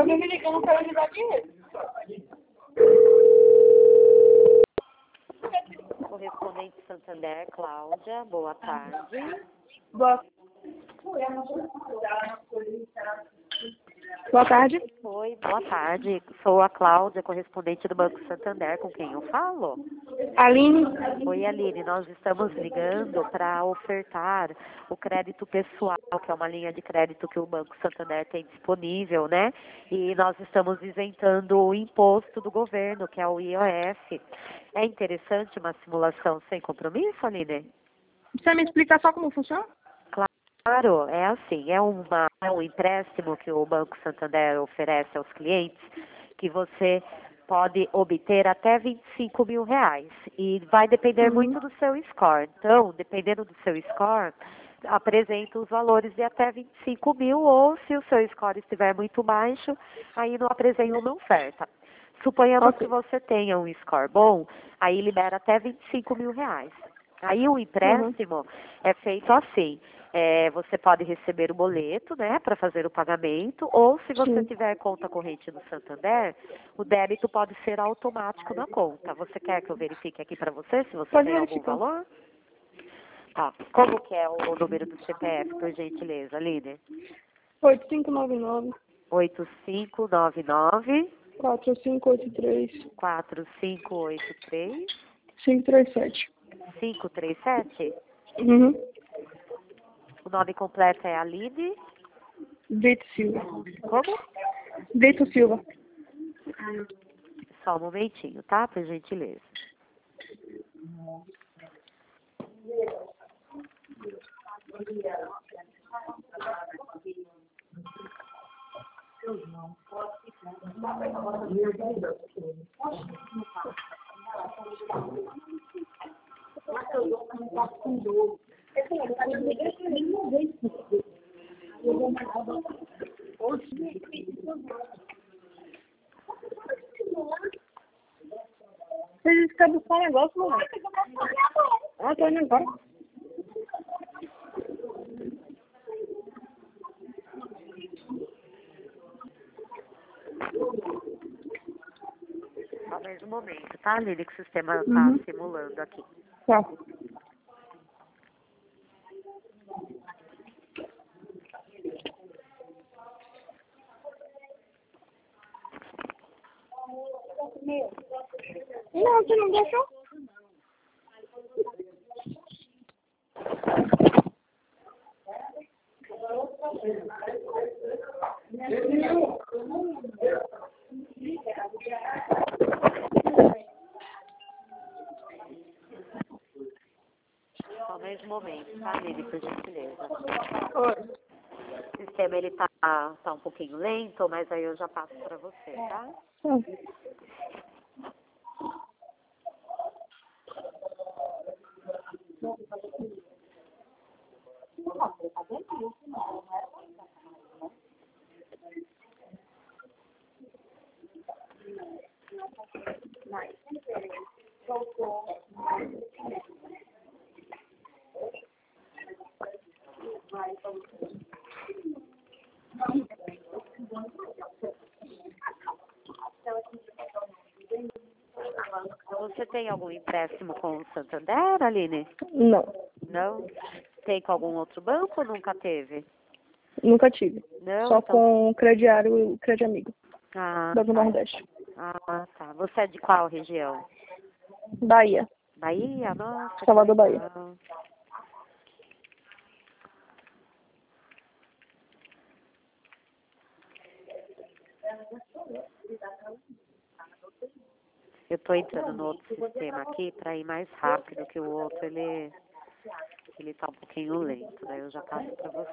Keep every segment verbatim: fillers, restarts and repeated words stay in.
alguém me ligando para ajudar dinheiro. Correspondente Santander, Cláudia, boa tarde. Boa, Boa tarde. Oi, boa tarde. Sou a Cláudia, correspondente do Banco Santander, com quem eu falo? Aline. Oi, Aline, nós estamos ligando para ofertar o crédito pessoal, que é uma linha de crédito que o Banco Santander tem disponível, né? E nós estamos isentando o imposto do governo, que é o I O F. É interessante uma simulação sem compromisso, Aline? Você me explica só como funciona? Claro, é assim, é, uma, é um empréstimo que o Banco Santander oferece aos clientes, que você pode obter até vinte e cinco mil reais. E vai depender Uhum. muito do seu score. Então, dependendo do seu score, apresenta os valores de até vinte e cinco mil, ou se o seu score estiver muito baixo, aí não apresenta uma oferta. Suponhamos Ok. que você tenha um score bom, aí libera até vinte e cinco mil reais. Aí o empréstimo é feito assim, é, você pode receber o boleto, né, para fazer o pagamento, ou se você Sim. tiver conta corrente no Santander, o débito pode ser automático na conta. Você quer que eu verifique aqui para você se você Pode tem algum verificar. valor? Tá. Como que é o número do C P F, por gentileza, Líder? oito cinco nove nove, oito cinco nove nove, quatro cinco oito três, quatro cinco oito três, cinco três sete. cinco três sete. Uhum. O nome completo é Aline. Brito Silva. Como? Brito Silva. Só um momentinho, tá? Por gentileza. Você disse que quer buscar um negócio, mano? Ah, tô indo agora. Só mais um momento, tá, Aline? Que o sistema tá Uhum. simulando aqui. Tá. Não, você não deixou? Só mais um momento, tá, Aline? Por gentileza. Oi. O sistema, ele tá, tá um pouquinho lento, mas aí eu já passo pra você, tá? Ah. Você tem algum empréstimo com o Santander, Aline? Não, Não? Tem com algum outro banco ou nunca teve? nunca tive. Não? Só Então... com crediário e crediamigo. Ah, Banco tá. Nordeste. Ah, tá. Você é de qual região? Bahia. Bahia? Nossa, que Salvador, Bahia. legal. Eu tô entrando no outro sistema aqui para ir mais rápido, que o outro ele ele tá um pouquinho lento, daí eu já passo para você.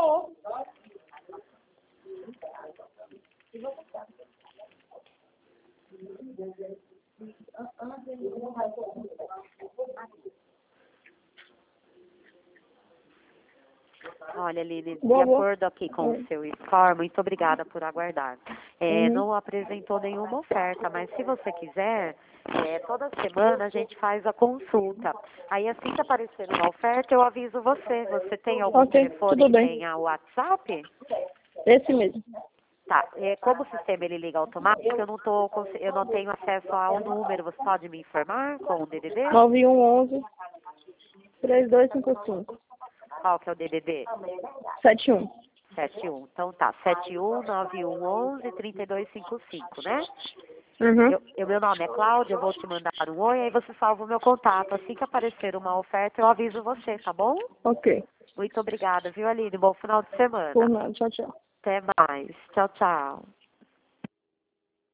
Olha, Lili, de Boa, boa. acordo aqui com o seu score, muito obrigada por aguardar. É, Uhum. não apresentou nenhuma oferta, mas se você quiser, é, toda semana a gente faz a consulta. Aí assim que aparecer uma oferta, eu aviso você. Você tem algum Ok, telefone tudo que bem. tenha o WhatsApp? Esse mesmo. Tá, é, como o sistema ele liga automático, eu não, tô, cons- eu não tenho acesso ao número. Você pode me informar com o D D D? nove um onze, três dois cinco cinco, Qual que é o D D D? sete um. sete um. Então tá, sete um nove um onze três dois cinco cinco, né? Uhum. Eu, eu- meu nome é Cláudia, eu vou te mandar um oi, aí você salva o meu contato. Assim que aparecer uma oferta, eu aviso você, tá bom? Ok. Muito obrigada, viu, Aline? Bom final de semana. Por nada. Tchau, tchau. Até mais. Tchau, tchau.